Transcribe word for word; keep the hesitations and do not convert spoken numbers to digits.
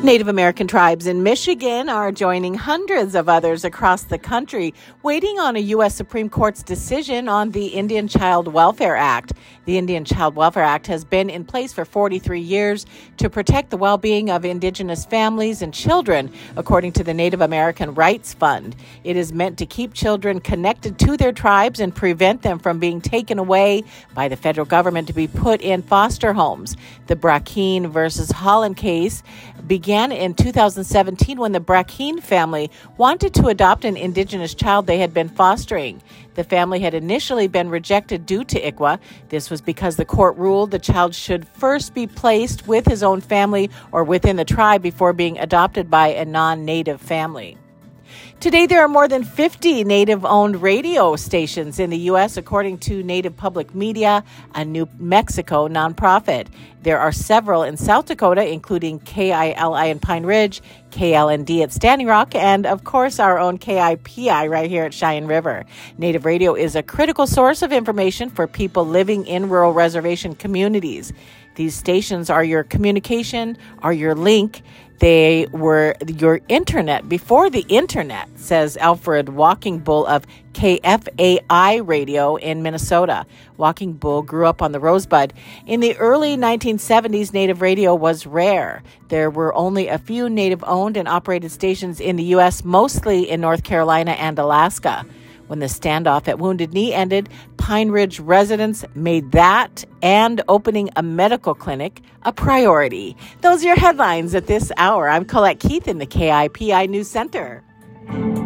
Native American tribes in Michigan are joining hundreds of others across the country, waiting on a U S Supreme Court's decision on the Indian Child Welfare Act. The Indian Child Welfare Act has been in place for forty-three years to protect the well-being of Indigenous families and children, according to the Native American Rights Fund. It is meant to keep children connected to their tribes and prevent them from being taken away by the federal government to be put in foster homes. The Brackeen versus Holland case began in two thousand seventeen when the Brackeen family wanted to adopt an Indigenous child they had been fostering. The family had initially been rejected due to I C W A. This was because the court ruled the child should first be placed with his own family or within the tribe before being adopted by a non-native family. Today, there are more than fifty Native-owned radio stations in the U S, according to Native Public Media, a New Mexico nonprofit. There are several in South Dakota, including K I L I in Pine Ridge, K L N D at Standing Rock, and, of course, our own K I P I right here at Cheyenne River. Native Radio is a critical source of information for people living in rural reservation communities. These stations are your communication, are your link. They were your internet before the internet, says Alfred Walking Bull of K F A I Radio in Minnesota. Walking Bull grew up on the Rosebud. In the early nineteen seventies, Native radio was rare. There were only a few Native-owned and operated stations in the U S, mostly in North Carolina and Alaska. When the standoff at Wounded Knee ended, Pine Ridge residents made that and opening a medical clinic a priority. Those are your headlines at this hour. I'm Colette Keith in the K I P I News Center.